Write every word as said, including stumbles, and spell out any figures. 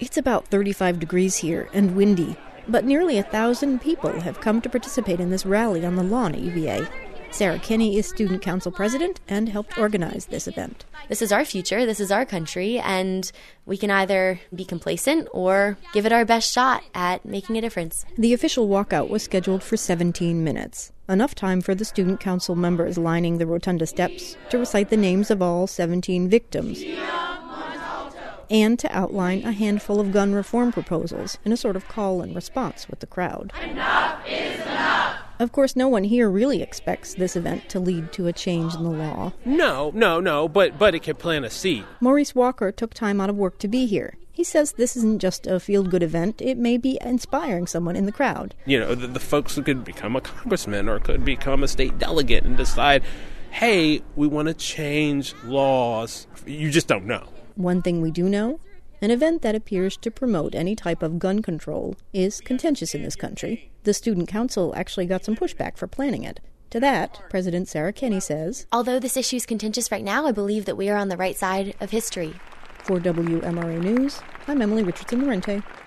It's about thirty-five degrees here and windy, but nearly a thousand people have come to participate in this rally on the lawn at U V A. Sarah Kinney is Student Council President and helped organize this event. This is our future, this is our country, and we can either be complacent or give it our best shot at making a difference. The official walkout was scheduled for seventeen minutes, enough time for the Student Council members lining the rotunda steps to recite the names of all seventeen victims and to outline a handful of gun reform proposals in a sort of call and response with the crowd. Enough is enough! Of course, no one here really expects this event to lead to a change in the law. No, no, no, but but it can plant a seed. Maurice Walker took time out of work to be here. He says this isn't just a feel-good event, it may be inspiring someone in the crowd. You know, the, the folks who could become a congressman or could become a state delegate and decide, hey, we want to change laws. You just don't know. One thing we do know, an event that appears to promote any type of gun control is contentious in this country. The Student Council actually got some pushback for planning it. To that, President Sarah Kinney says, although this issue is contentious right now, I believe that we are on the right side of history. For W M R A News, I'm Emily Richardson-Morente.